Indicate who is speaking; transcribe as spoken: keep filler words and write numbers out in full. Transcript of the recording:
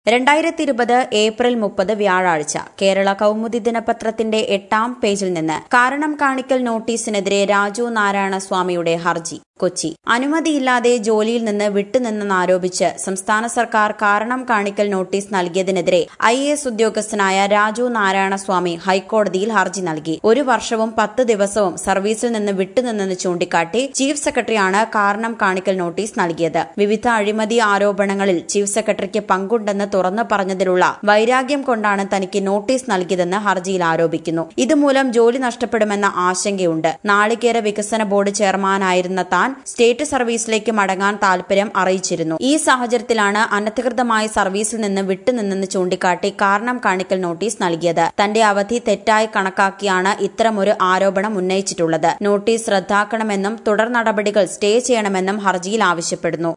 Speaker 1: രണ്ടായിരത്തി ഇരുപത് ഏപ്രിൽ മുപ്പത് വ്യാഴാഴ്ച കേരള കൗമുദി ദിനപത്രത്തിന്റെ എട്ടാം പേജിൽ നിന്ന് കാരണം കാണിക്കൽ നോട്ടീസിനെതിരെ രാജു നാരായണസ്വാമിയുടെ ഹർജി. കൊച്ചി. അനുമതിയില്ലാതെ ജോലിയിൽ നിന്ന് വിട്ടുനിന്നെന്നാരോപിച്ച് സംസ്ഥാന സർക്കാർ കാരണം കാണിക്കൽ നോട്ടീസ് നൽകിയതിനെതിരെ ഐ എ എസ് ഉദ്യോഗസ്ഥനായ രാജു നാരായണസ്വാമി ഹൈക്കോടതിയിൽ ഹർജി നൽകി. ഒരു വർഷവും പത്ത് ദിവസവും സർവീസിൽ നിന്ന് വിട്ടുനിന്നെന്ന് ചൂണ്ടിക്കാട്ടി ചീഫ് സെക്രട്ടറിയാണ് കാരണം കാണിക്കൽ നോട്ടീസ് നൽകിയത്. വിവിധ അഴിമതി ആരോപണങ്ങളിൽ ചീഫ് സെക്രട്ടറിക്ക് പങ്കുണ്ടെന്ന് തുറന്നു പറഞ്ഞതിലുള്ള വൈരാഗ്യം കൊണ്ടാണ് തനിക്ക് നോട്ടീസ് നൽകിയതെന്ന് ഹർജിയിൽ ആരോപിക്കുന്നു. ഇതുമൂലം ജോലി നഷ്ടപ്പെടുമെന്ന ആശങ്കയുണ്ട്. നാളികേര വികസന ബോർഡ് ചെയർമാനായിരുന്ന താൻ സ്റ്റേറ്റ് സർവീസിലേക്ക് മടങ്ങാൻ താൽപര്യം അറിയിച്ചിരുന്നു. ഈ സാഹചര്യത്തിലാണ് അനധികൃതമായി സർവീസിൽ നിന്ന് വിട്ടുനിന്നെന്ന് ചൂണ്ടിക്കാട്ടി കാരണം കാണിക്കൽ നോട്ടീസ് നൽകിയത്. തന്റെ അവധി തെറ്റായി കണക്കാക്കിയാണ് ഇത്തരമൊരു ആരോപണം ഉന്നയിച്ചിട്ടുള്ളത്. നോട്ടീസ് റദ്ദാക്കണമെന്നും തുടർ നടപടികൾ സ്റ്റേ ചെയ്യണമെന്നും ഹർജിയിൽ ആവശ്യപ്പെടുന്നു.